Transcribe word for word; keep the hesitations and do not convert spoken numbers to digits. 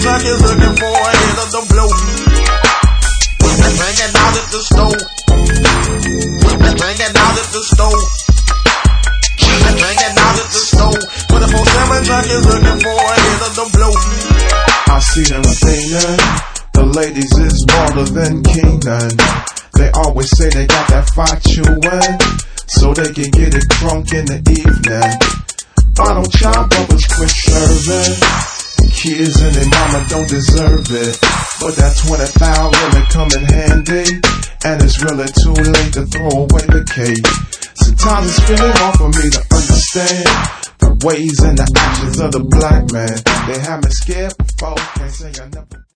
junkies looking for a hit of the blow. Hanging out at the stove. Hanging out at the stove. Hanging out at the stove. twenty-four seven junkies looking for a hit of the blow. I see them singing. The ladies is bolder than Keenan. They always say they got that fire chewing, so they can get it drunk in the evening. Bottle chop brothers quit serving. Kids and their mama don't deserve it, but that twenty thousand really come in handy, and it's really too late to throw away the cake. Sometimes it's feeling hard for me to understand the ways and the actions of the black man. They have me scared before, can't say I never